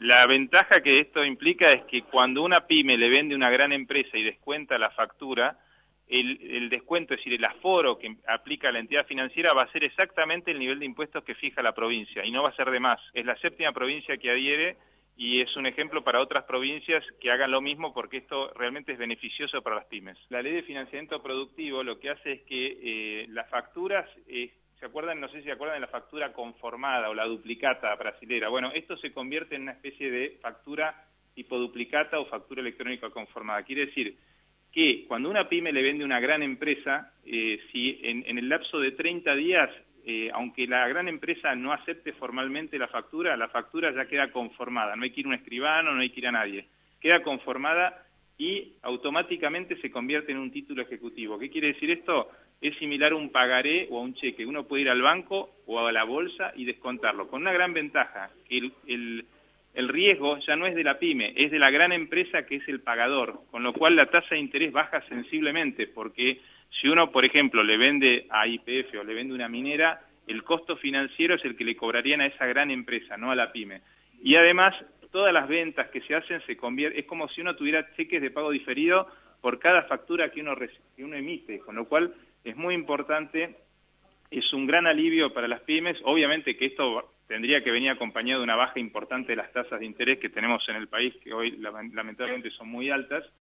La ventaja que esto implica es que cuando una pyme le vende a una gran empresa y descuenta la factura, el descuento, es decir, el aforo que aplica la entidad financiera va a ser exactamente el nivel de impuestos que fija la provincia y no va a ser de más. Es la séptima provincia que adhiere y es un ejemplo para otras provincias que hagan lo mismo porque esto realmente es beneficioso para las pymes. La ley de financiamiento productivo lo que hace es que las facturas... ¿Se acuerdan? No sé si se acuerdan de la factura conformada o la duplicata brasilera. Bueno, esto se convierte en una especie de factura tipo duplicata o factura electrónica conformada. Quiere decir que cuando una pyme le vende a una gran empresa, si en el lapso de 30 días, aunque la gran empresa no acepte formalmente la factura ya queda conformada. No hay que ir a un escribano, no hay que ir a nadie. Queda conformada y automáticamente se convierte en un título ejecutivo. ¿Qué quiere decir esto? Es similar a un pagaré o a un cheque. Uno puede ir al banco o a la bolsa y descontarlo, con una gran ventaja, que el riesgo ya no es de la pyme, es de la gran empresa que es el pagador, con lo cual la tasa de interés baja sensiblemente, porque si uno, por ejemplo, le vende a YPF o le vende una minera, el costo financiero es el que le cobrarían a esa gran empresa, no a la pyme. Y además, todas las ventas que se hacen se convierten, es como si uno tuviera cheques de pago diferido por cada factura que uno emite, con lo cual es muy importante, es un gran alivio para las pymes. Obviamente que esto tendría que venir acompañado de una baja importante de las tasas de interés que tenemos en el país, que hoy lamentablemente son muy altas,